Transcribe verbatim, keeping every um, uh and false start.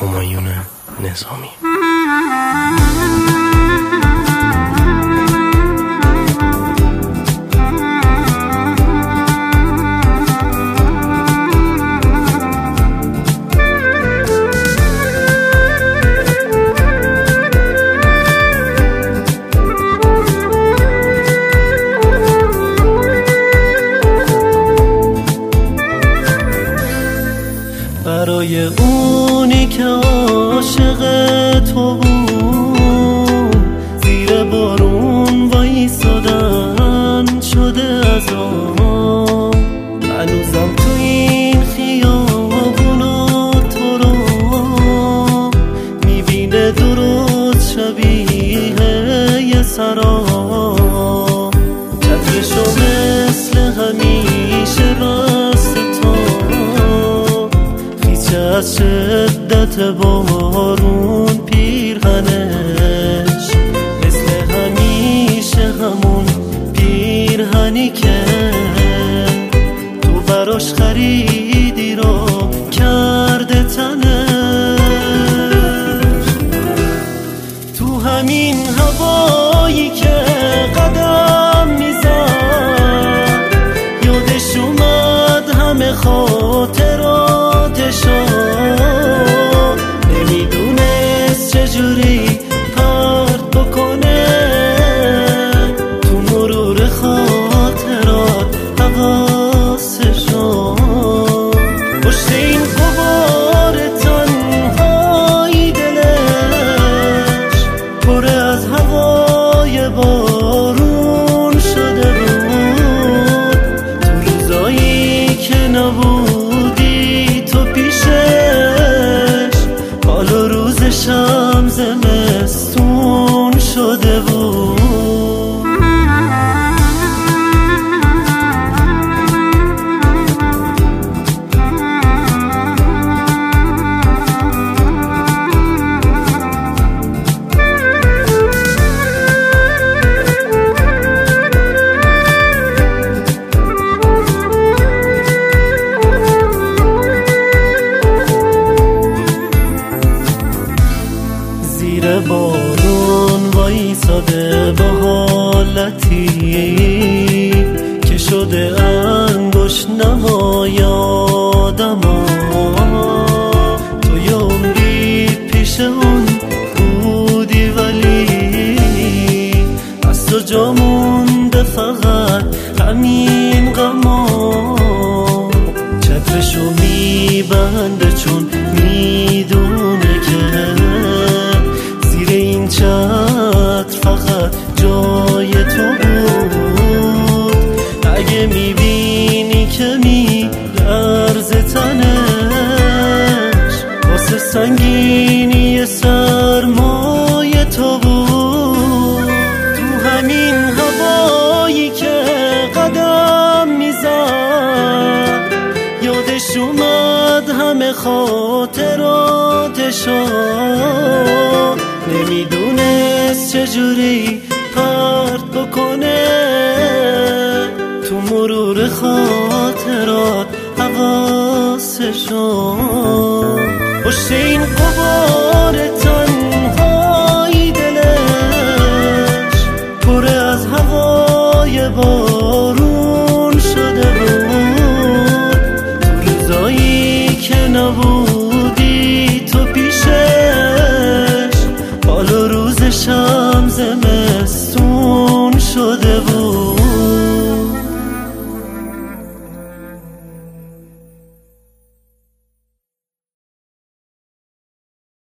همایون نظامی. برای اونی که عاشق تو بود، زیر بارون وایسادن شده از آن. هنوزم تو این خیابونا تو رو میبینه درست شبیه یه سرا. چترشو مثل همیشه راست تو، از شدت بارون پیرهنش مثل همیشه همون پیرهنی که تو براش خریدی رو کرده تنش. تو همین هوایی که قدم میزد یادش اومد همه خاطراتشو، نمیدونست چجوری پرت بکنه تو مرور خاطرات حواسشو. پشت این غبار تنهایی دلش پر از هوای بارون شده بود. تو روزایی که نبودی تو پیشش، حال و روزشم زمستون شده بود. زیر بارون وایساده با حالتی که شده انگشت نمای آدما. تو یه عمری پیش اون بودی ولی از تو جا مونده فقط همین غما. چترشو میبنده چون میدونه که این چتر فقط جای تو بود. اگه میبینی که میلرزه تنش، واسه سنگینی سرمای تو بود. تو همین هوایی که قدم میزد یادش اومد همه خاطراتشو، نمیدونست چجوری پرت بکنه تو مرور خاطرات حواسشو. پشت این غبار تنهایی دلش پر از هوای بارون شده بود. تو روزایی که نبودی تو پیشش، حال و روزشم زمستون شده بود.